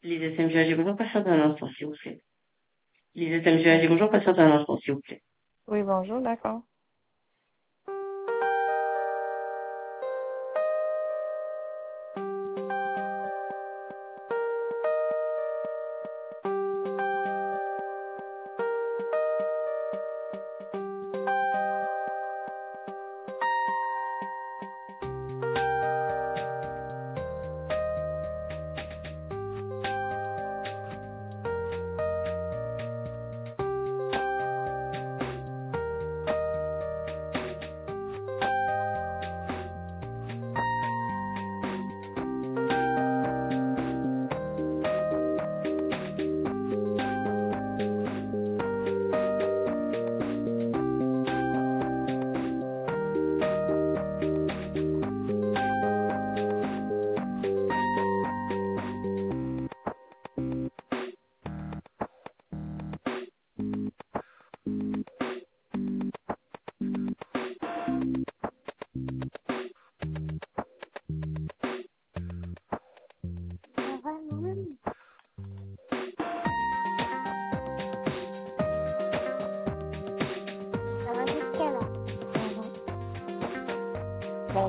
Les SMGAG, bonjour, patientez un instant, s'il vous plaît. Les SMGAG, bonjour, patientez un instant, s'il vous plaît. Oui, bonjour, d'accord. Ça va jusqu'à là. Bon,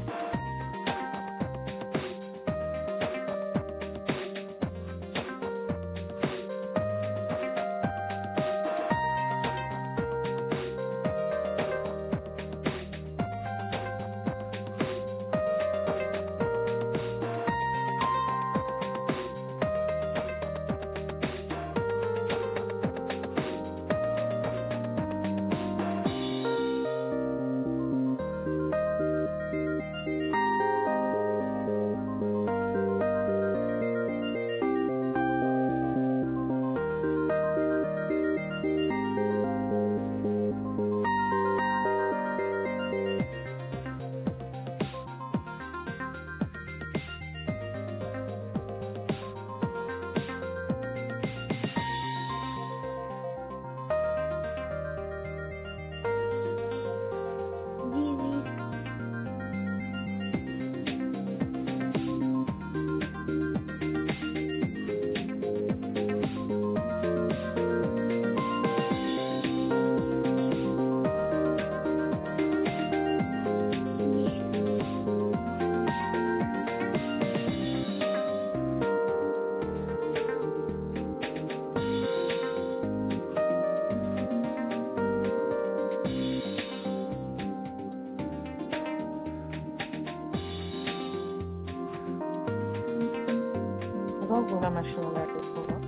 Oui, oui. on va ouvrir la machine à laver pour voir.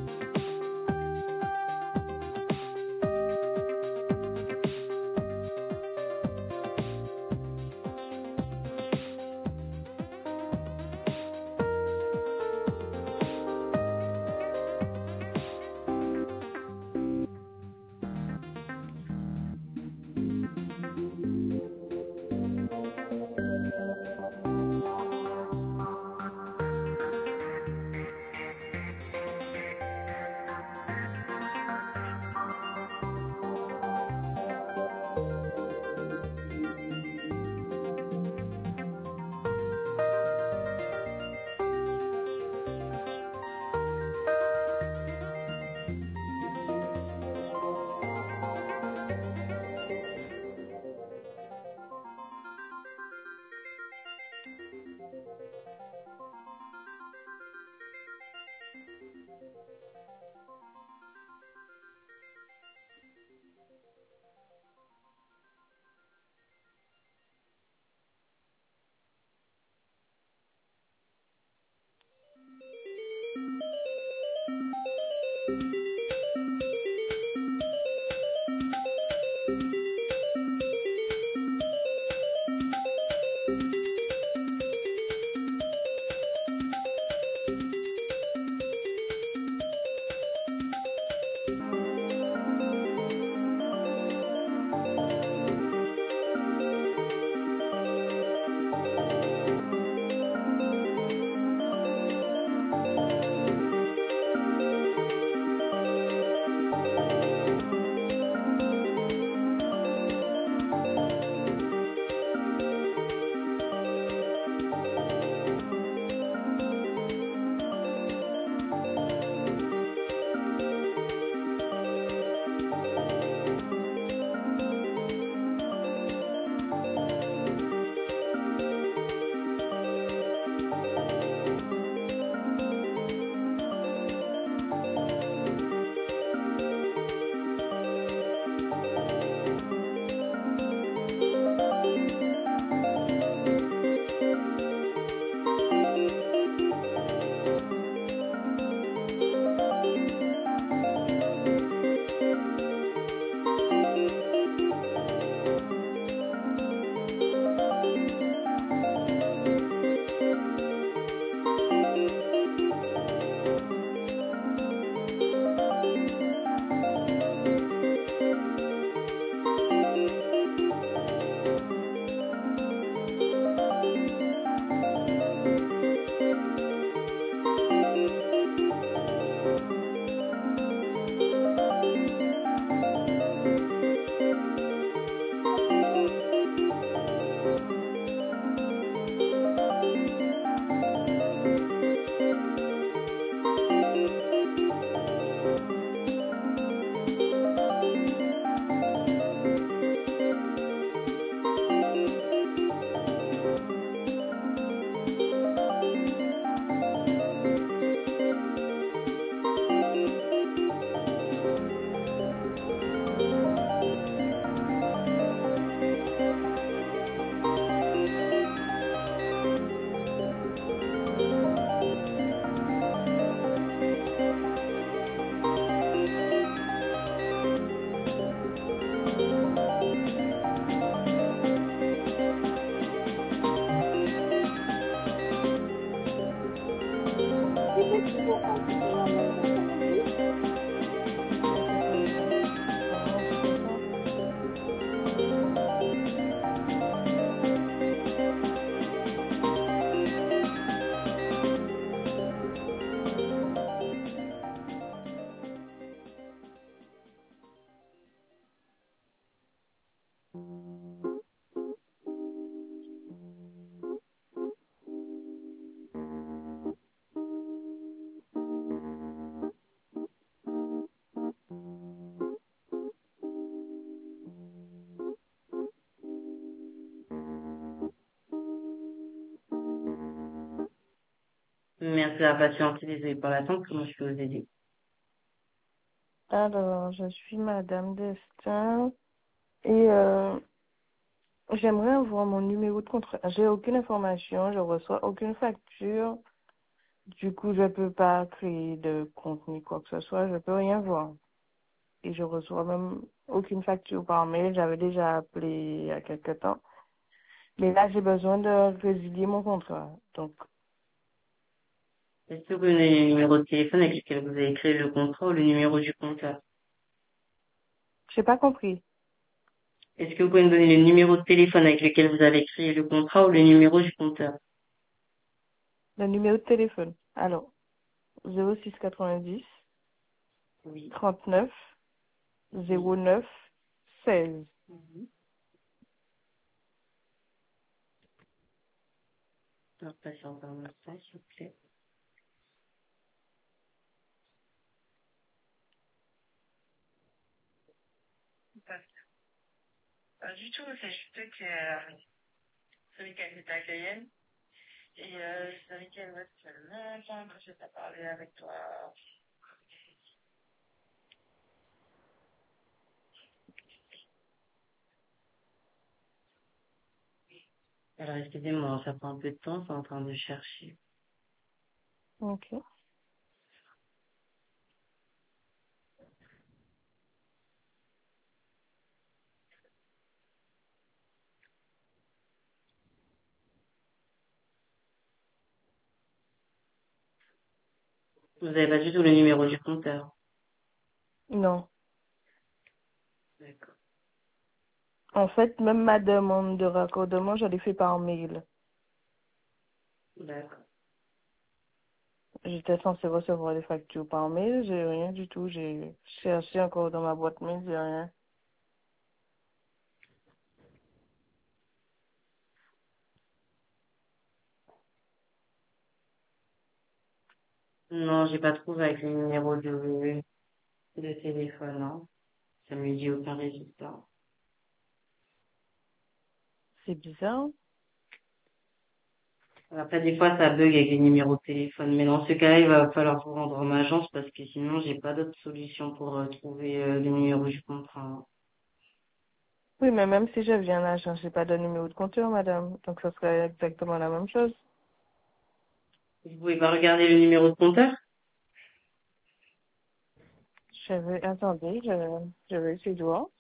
Merci de la patience, désolée pour l'attente, comment je peux vous aider? Alors, je suis Madame Destin et j'aimerais avoir mon numéro de contrat. J'ai aucune information, je reçois aucune facture. Du coup, je peux pas créer de compte ni quoi que ce soit, je peux rien voir. Et je reçois même aucune facture par mail. J'avais déjà appelé il y a quelque temps. Mais là, j'ai besoin de résilier mon contrat. Donc, Est-ce que vous connaissez le numéro de téléphone avec lequel vous avez créé le contrat ou le numéro du compteur? j'ai pas compris. Est-ce que vous pouvez me donner le numéro de téléphone avec lequel vous avez créé le contrat ou le numéro du compteur? Le numéro de téléphone. Alors, 06 90 Oui. 39 Oui. 09 16. Mhm. Alors, patiente un instant, s'il vous plaît. Pas du tout, c'est juste que ce week-end j'étais à Cayenne et ce week-end ouais, ça fait longtemps que je n'ai pas parlé avec toi. Alors excusez-moi, ça prend un peu de temps, c'est en train de chercher. Ok. Vous n'avez pas du tout le numéro du compteur. Non. D'accord, En fait, même ma demande de raccordement, je l'ai fait par mail. d'accord. J'étais censée recevoir les factures par mail, j'ai rien du tout. J'ai cherché encore dans ma boîte mail, j'ai rien. Non, j'ai pas trouvé avec le numéro de téléphone, hein. Ça me dit aucun résultat. C'est bizarre. Après, des fois, ça bug avec les numéros de téléphone, mais dans ce cas-là, il va falloir vous rendre en agence parce que sinon, j'ai pas d'autre solution pour trouver le numéro du contrat, hein. Oui, mais même si je viens là, je n'ai pas de numéro de compteur, madame. Donc, ce serait exactement la même chose. Vous pouvez pas regarder le numéro de compteur? Attendez, je vais essayer de voir.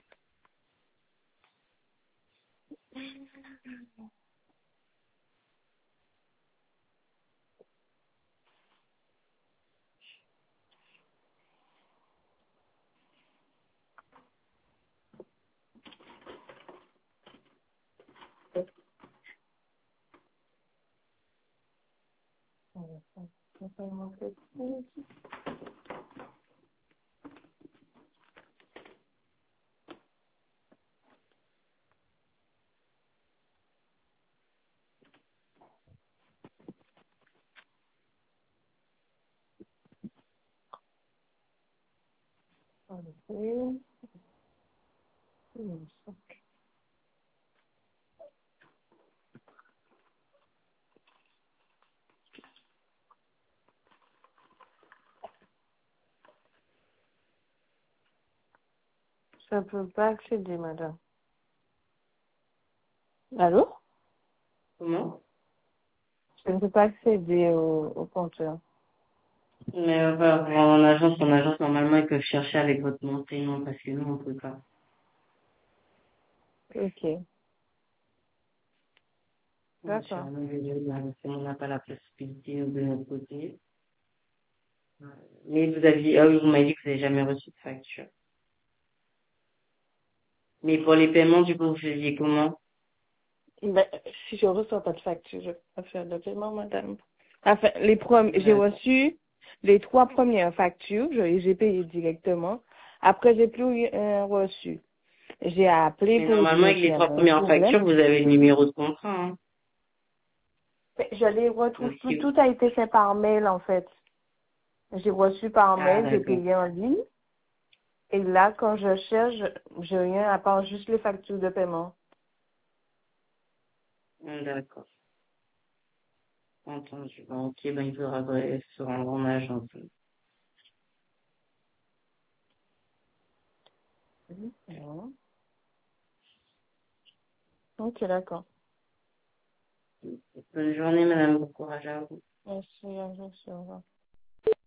Je ne peux pas accéder, madame. Allô? Comment? Je ne peux pas accéder au compteur. Mais voilà, en agence, normalement, ils peuvent chercher avec votre nom, prénom, parce que nous, on peut pas. Ok, Bien sûr, d'accord. nous, on n'a pas la possibilité de notre côté. Mais vous aviez, ah oui, vous m'avez dit que vous n'avez jamais reçu de facture. Mais pour les paiements, du coup, vous faisiez comment? Ben, si je reçois pas de facture, je peux pas faire de paiement, madame. Enfin, j'ai D'accord. reçu les 3 premières factures, j'ai payé directement. Après, j'ai plus rien reçu. J'ai appelé Mais pour normalement, dire avec qu'il y les trois avait un premières problème. factures, vous avez le numéro de contrat, hein. Mais je les retrouve Donc, plus. Tout a été fait par mail, en fait. J'ai reçu par ah, mail, j'ai d'accord. payé en ligne. Et là, quand je cherche, j'ai rien à part juste les factures de paiement. D'accord. Entendu. Bon, ok, ben, il faudra se rendre en agence. Mhm. Ok, d'accord. Bonne journée, madame. Bon courage à vous. Merci, à vous aussi, au revoir.